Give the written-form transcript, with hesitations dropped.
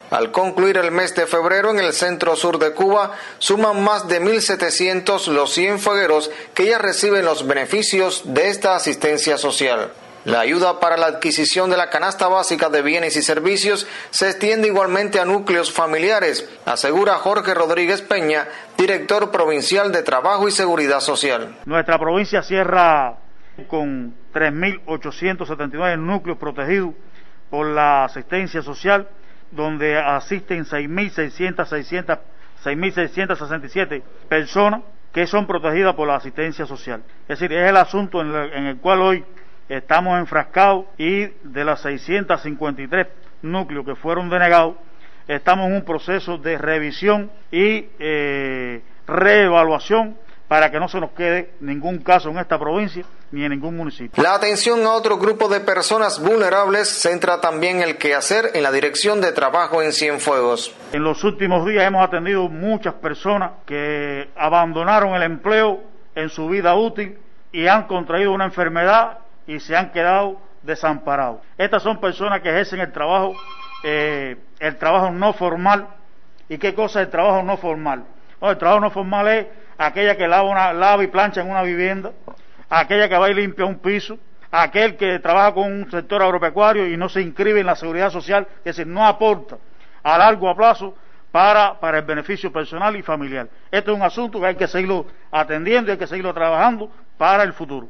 Al concluir el mes de febrero en el centro sur de Cuba, suman más de 1.700 los cienfuegueros que ya reciben los beneficios de esta asistencia social. La ayuda para la adquisición de la canasta básica de bienes y servicios se extiende igualmente a núcleos familiares, asegura Jorge Rodríguez Peña, director provincial de Trabajo y Seguridad Social. Nuestra provincia cierra con 3.879 núcleos protegidos por la asistencia social, donde asisten 6.667 personas que son protegidas por la asistencia social. Es decir, es el asunto en el cual hoy estamos enfrascados, y de las 653 núcleos que fueron denegados, estamos en un proceso de revisión y reevaluación para que no se nos quede ningún caso en esta provincia ni en ningún municipio. La atención a otro grupo de personas vulnerables centra también el quehacer en la Dirección de Trabajo en Cienfuegos. En los últimos días hemos atendido muchas personas que abandonaron el empleo en su vida útil y han contraído una enfermedad y se han quedado desamparados. Estas son personas que ejercen el trabajo no formal. ¿Y qué cosa es el trabajo no formal? Bueno, el trabajo no formal es aquella que lava y plancha en una vivienda, aquella que va y limpia un piso, aquel que trabaja con un sector agropecuario y no se inscribe en la seguridad social, es decir, no aporta a largo plazo para el beneficio personal y familiar. Esto es un asunto que hay que seguirlo atendiendo y hay que seguirlo trabajando para el futuro.